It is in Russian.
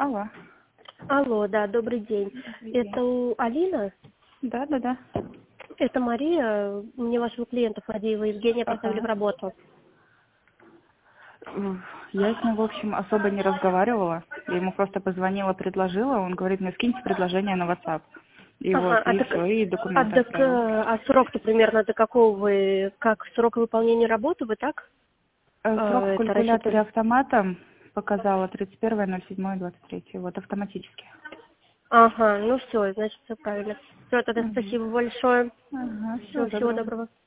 Алло. Алло, да, добрый день. Это Алина? Да. Это Мария. Мне вашего клиента Фадеева Евгения поставили в Ага. работу. Я с ним, в общем, особо не разговаривала. Я ему просто позвонила, предложила. Он говорит, мне скиньте предложение на WhatsApp. И Ага, вот, и все, и документы так, отправил. срок-то примерно до какого вы, как срок выполнения работы, вы так Срок в это калькуляторе рассчитывали? автоматом показала 31.07.23. Вот автоматически. Ага, ну все, значит, все правильно. Все, тогда Угу. спасибо большое. Ага, всего Всего доброго. доброго.